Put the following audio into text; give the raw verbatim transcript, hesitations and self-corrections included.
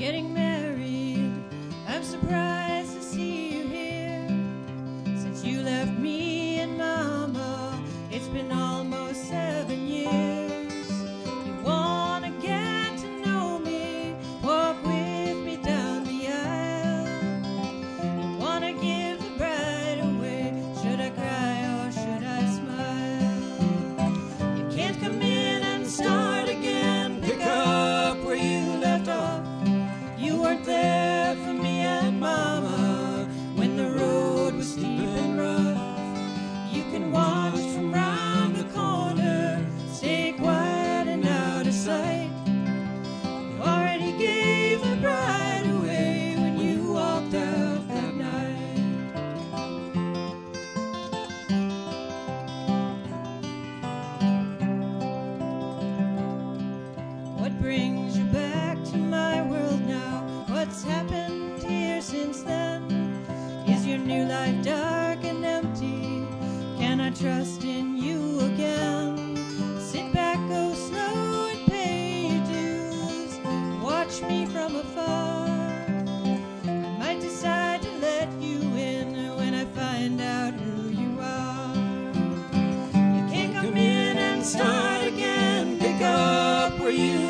getting married. I'm surprised to see you here. Since you left me and Mama, it's been almost seven years. You wanna get to know me, walk with me down the aisle. You wanna give the bride away. Should I cry or should I smile? You can't come in and start again, pick up where you left off. You weren't there for me and Mama when the road was steep and rough. You can watch from round the corner, stay quiet and out of sight. You already gave the bride away when you walked out that night. What brings you back to my world now? What's happened here since then? Is your new life dark and empty? Can I trust in you again? Sit back, go slow and pay your dues. Watch me from afar. I might decide to let you in when I find out who you are. You can't come in and start again, pick up where you